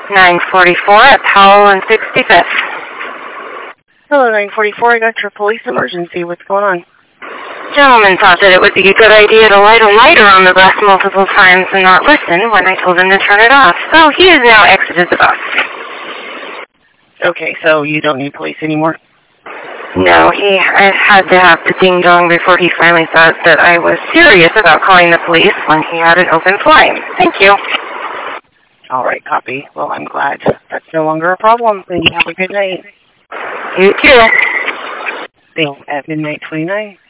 944 at Powell and 65th. Hello, 944. I got your police emergency. What's going on? Gentleman thought that it would be a good idea to light a lighter on the bus multiple times and not listen when I told him to turn it off, so he has now exited the bus. Okay, so you don't need police anymore? No, I had to have the ding-dong before he finally thought that I was serious about calling the police when he had an open flame. Thank you. All right, copy. Well, I'm glad that's no longer a problem. Then you have a good night. You too. Thanks. At midnight 29.